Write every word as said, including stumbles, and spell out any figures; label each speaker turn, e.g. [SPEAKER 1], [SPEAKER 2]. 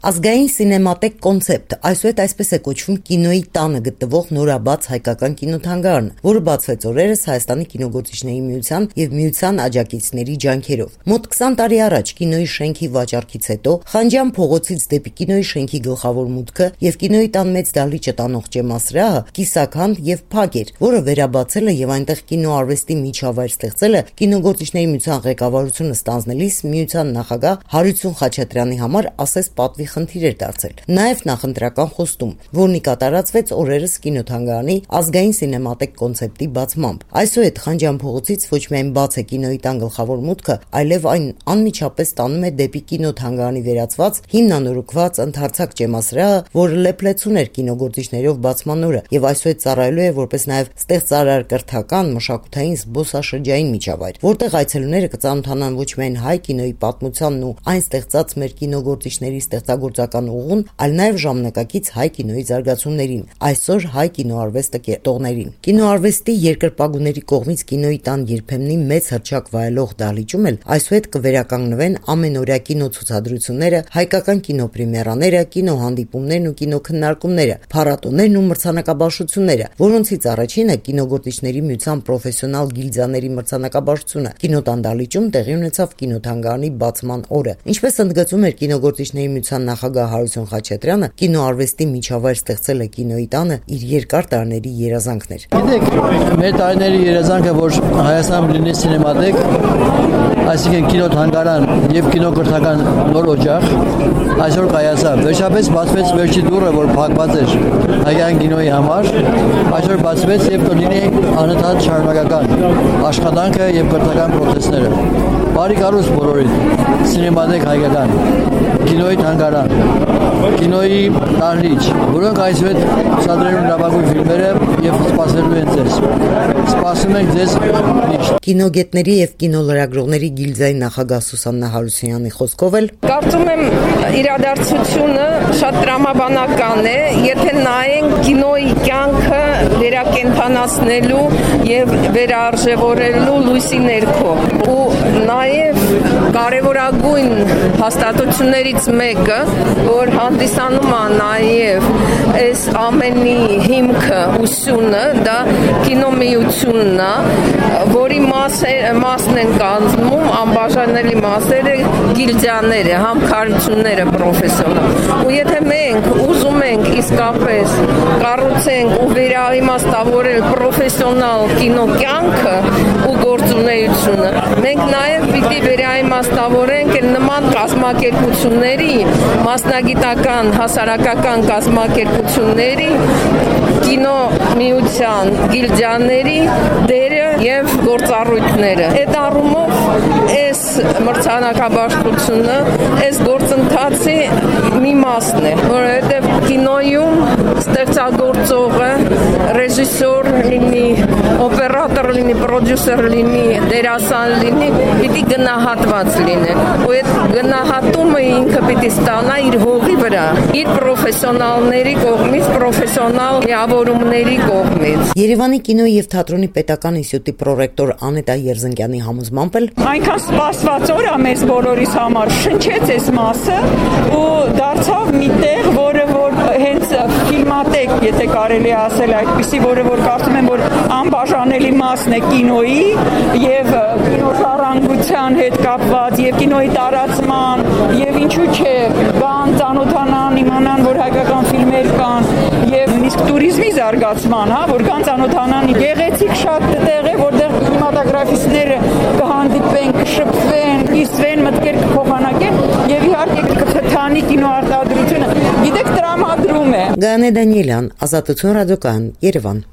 [SPEAKER 1] Ազգային սինեմատեք կոնցեպտ, այսուհետ այսպես է կոչվում կինոյի տանը գտնվող նորաբաց հայկական կինոթանգարանը, որը բացվեց օրերս Հայաստանի կինոգործիչների միության եւ միության աջակիցների ջանքերով։ Մոտ քսան տարի առաջ կինոյի շենքի վաճառքից հետո Խանջյան փողոցից դեպի կինոյի շենքի գլխավոր մուտքը եւ կինոյի տան մեծ դահլիճը տանող ճեմասրահը կիսաքանդ եւ փակ էր, որը վերաբացելը եւ այնտեղ կինոարվեստի միջավայր ստեղծելը կինոգործիչների միության ղեկավարությունը ստանձնելիս միության նախագահ Հարություն Խաչատրյանի համար ասես պատվի խնդիր էր դարձել։ Նաև նախընտրական խոստում, որն կատարածվեց օրերս կինոթանգարանի ազգային սինեմատեք կոնցեպտի բացմամբ։ Այսուհետ Խանջյան փողոցից ոչ միայն բաց է կինոյի տան գլխավոր մուտքը, այլև այն անմիջապես տանում է դեպի կինոթանգարանի վերածված հիմնանորոգված ընդարձակ ճեմասրահը, որը լեփլեցուն էր կինոգործիչներով բացման օրը եւ այսուհետ ծառայելու է որպես նաև ստեղծարար կրթական, մշակութային, զբոսաշրջային միջավայր, որտեղ այցելուները կծանոթանան ոչ միայն հայ կինոյի պատմությանն ու այն ստեղծած մեր կինոգործիչների ստեղծագործական ուղուն, այլ նաև ժամանակակից հայ կինոյի զարգացումներին, այսօր հայ կինոարվեստը կետողներին։ Կինոարվեստի երկրպագուների կողմից կինոյի տան երբեմնի մեծ հռչակ վայելող դահլիճում էլ այսուհետ կվերականգնվեն ամենօրյա կինոցուցադրությունները, հայկական կինոպրեմիերաները, կինոհանդիպումներն ու կինոքննարկումները, փառատոներն ու մրցանակաբաշխությունները, որոնցից առաջինը կինոգործիչների միության պրոֆեսիոնալ գիլդիաների մրցանակաբաշխությունը կինոտան դահլիճում տեղի ունեցավ կինոթանգարանի բացման օրը։ Ինչպես ընդգծում էր կինոգործիչների միության նախագահ Հարություն Խաչատրյանը, կինոարվեստի միջավայր ստեղծելը կինոյի տանը իր երկար տարիների երազանքն էր։
[SPEAKER 2] Գիտեք, մեր տարիների երազանքը, որ Հայաստանում լինի սինեմատեք, այսինքն կինոթանգարան եւ կինոկրթական նոր օջախ, այսօր կայացավ։ Վերջապես բացվեց վերջի դուռը, որ փակված էր հայկական կինոյի համար, այսօր բացվեց եւ կլինի անընդհատ շարունակական աշխատանքը եւ կրթական պրոցեսները։ Բարի կարոս բոլորին, սինեմատեք հայկական, կինոյի թանգարան, կինոյի դահլիճ, որոնք այսուհետ ցուցադրելու նավագույն ֆիլմերը եւ սպասելու են ձեզ։ Սպասում ենք ձեզ միշտ։
[SPEAKER 1] Կինոգետների եւ կինոլրագրողների գիլդիայի նախագահ Սուսաննա Հարությունյանի խոսքով էլ
[SPEAKER 3] կարծում եմ իրադարձությունը շատ տրամաբանական է, եթե նայենք կինոյի կյանքը վերակենդանացնելու եւ վերարժևորելու լույսի ներքո ու նաեւ կարևորագույն հաստատություններից մեկը, որ հանդիսանում է նաեւ այս ամենի հիմքը, ուսումը, դա կինոմիությունն է, որի մասն են կազմում անբաժանելի մասերը գիլդիաները, համքարությունները պրոֆեսիոնալ։ Ու եթե մենք ուզում ենք իսկապես կառուցենք ու վերաիմաստավորել պրոֆեսիոնալ կինոկյանքը ու գործունեությունը, մենք նաև պիտի վերաիմաստավորենք նման կազմակերպությունների, մասնագիտական, հասարակական կազմակերպությունների, կինոմիության գիլդիաների դերը եւ գործառույթները։ Այդ առումով այս մրցանակաբաշխությունը այս գործընթացի մի մասն է, որովհետեւ կինոյում ստեղծագործողը ռեժիսոր լինի, օպերատոր լինի, պրոդյուսեր լինի, դերասան լինի, պիտի գնահատված լինի։ Ու այդ գնահատումը ինքը պիտի ստանա իր հողի վրա, իր պրոֆեսիոնալների կողմից, պրոֆեսիոնալ միավորումների կողմից։
[SPEAKER 1] Երևանի կինոյի եւ թատրոնի պետական ինստիտուտի պրոռեկտոր Անետա Երզնկյանի համոզմամբ էլ
[SPEAKER 4] այնքան սպասված օր է մեզ բոլորիս համար, շնչեց այս մասը ու դարձավ մի տեղ, որը որ հենց ֆիլմատեք, եթե կարելի է ասել այդպիսի, որը որ կարծում եմ, որ անբաժանելի մասն է կինոյի եւ կինոժառանգության հետ կապված եւ կինոյի տարածման եւ ինչու՞ չէ, կան ծանոթանան, իմանան, որ հայկական ֆիլմեր կան եւ նույնիսկ туриզմի զարգացման, հա, որ կան ծանոթանան, գեղեցիկ շատ տեղ է, որտեղ կինեմատոգրաֆիստները կհանդիպեն, կշփվեն, կիսվեն, մտքեր կփոխանակեն եւ իհարկե կթթանի կինոարտադրությունը։ Գիտեք, տրամադրում է։
[SPEAKER 1] Գանե Դանիելյան, Ազատություն ռադիոկայան, Երևան։